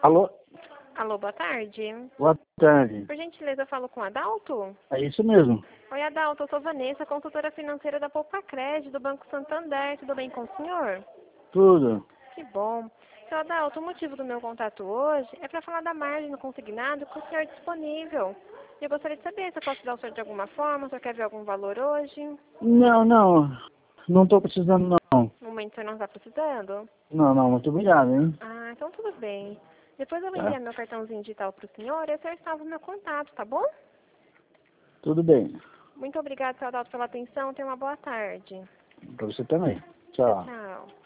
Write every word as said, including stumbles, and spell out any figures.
Alô? Alô, boa tarde. Boa tarde. Por gentileza, eu falo com o Adalto? É isso mesmo. Oi, Adalto, eu sou Vanessa, consultora financeira da Poupa Crédito, do Banco Santander. Tudo bem com o senhor? Tudo. Que bom. Seu Adalto, o motivo do meu contato hoje é para falar da margem no consignado com o senhor disponível. Eu gostaria de saber se eu posso dar o senhor de alguma forma, se o senhor quer ver algum valor hoje. Não, não. Não estou precisando, não. No momento o senhor não está precisando? Não, não. Muito obrigado, hein? Ah, então tudo bem. Depois eu vou Tá? enviar meu cartãozinho digital para o senhor e o senhor salva o meu contato, tá bom? Tudo bem. Muito obrigada, seu Adalto, pela atenção. Tenha uma boa tarde. Para você também. Tchau, Tchau. tchau.